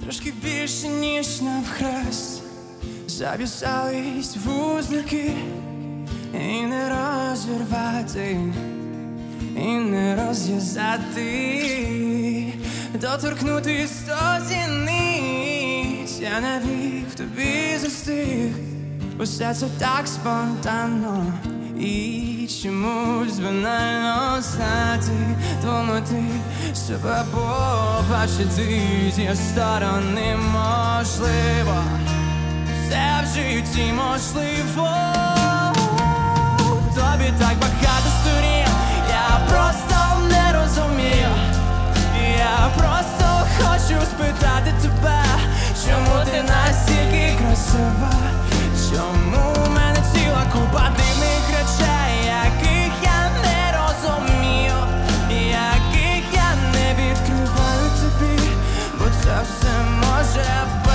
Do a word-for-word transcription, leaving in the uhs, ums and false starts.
Трошки більше, ніж навхрест, зав'язались вузлики, і не розірвати, і не розв'язати, доторкнутись до зіниць. Я навік тобі застиг, усе це так спонтанно і чомусь банально знати, думати, себе побачити зі сторони можливо, все в житті можливо. Тобі так багато сторін, я просто не розумію. Я просто хочу спитати тебе, чому ти настільки красива, чому в мене ціла купа дивних речей, яких я не розумію, яких я не відкриваю тобі, бо це все може вбити.